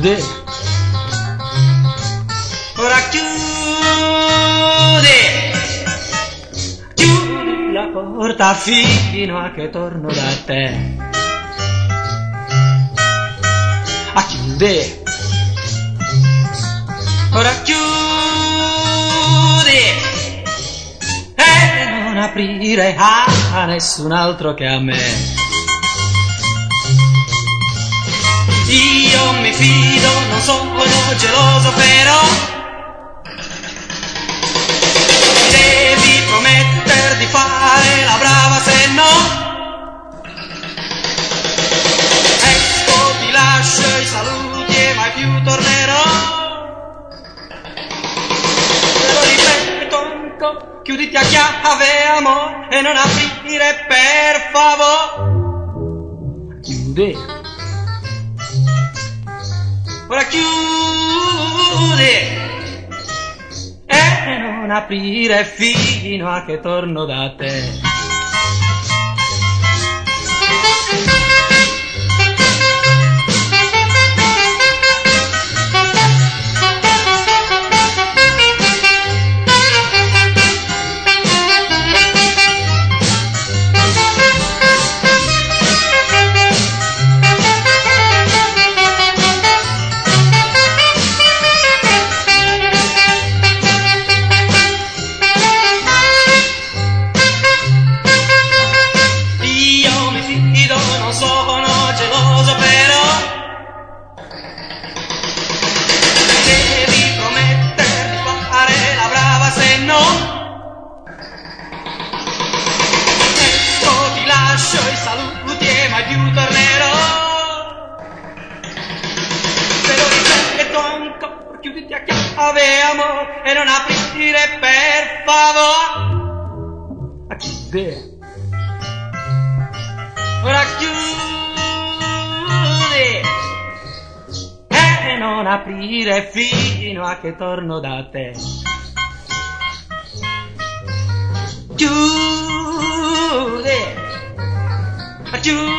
Chiude. Ora chiudi. Chiudi la porta fino a che torno da te. Chiude. Ora chiudi. E non aprire a nessun altro che a me. Io mi fido, non sono geloso però devi promettere di fare la brava, se no ecco ti lascio i saluti e mai più tornerò. Te lo ripeto ancora, chiuditi a chiave amore e non aprire per favore. Chiude. Ora chiudi e non aprire fino a che torno da te. I saluti e mai più tornerò. Te lo ripeto ancora, chiuditi a chiave amore e non aprire per favore. Chiude. Ora chiudi e non aprire fino a che torno da te. Chiude.